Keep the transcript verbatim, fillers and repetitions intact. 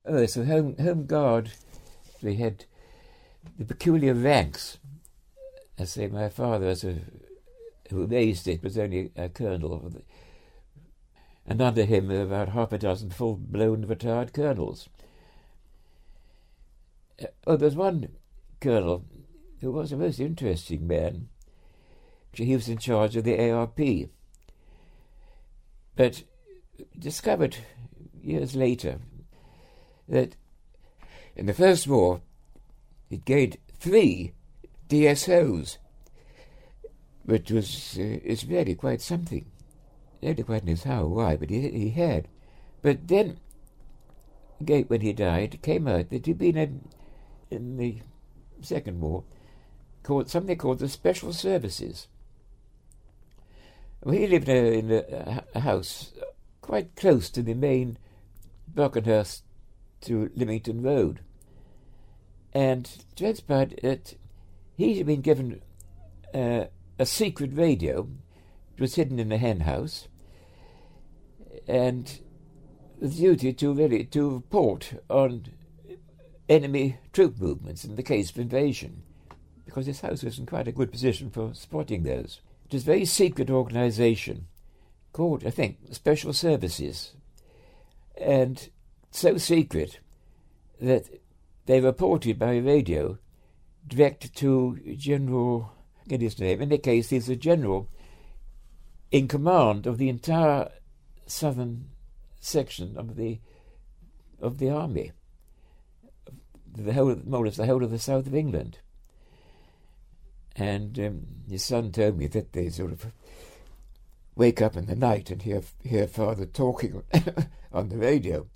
Oh, so home, home guard, we had the peculiar ranks. I say my father, as a, who raised it, was only a colonel. And under him were about half a dozen full-blown retired colonels. Uh, oh, there's one colonel who was a most interesting man. He was in charge of the A R P. But discovered years later that in the First War it gained three D S Os, which was uh, is really quite something. Nobody quite knows how or why, but he, he had. But then, when he died, it came out that he'd been in, in the Second War called something called the Special Services. Well, he lived in, a, in a, a house quite close to the main Brockenhurst to Lymington Road. And it transpired that he had been given uh, a secret radio. It was hidden in the hen house, and the duty to really to report on enemy troop movements in the case of invasion, because this house was in quite a good position for spotting those. It was a very secret organisation called, I think, Special Services, and so secret that they reported by radio direct to General, get his name, in the case he's a general in command of the entire southern section of the of the army, the whole, more or less the whole of the south of England. And um, his son told me that they sort of wake up in the night and hear hear father talking on the radio.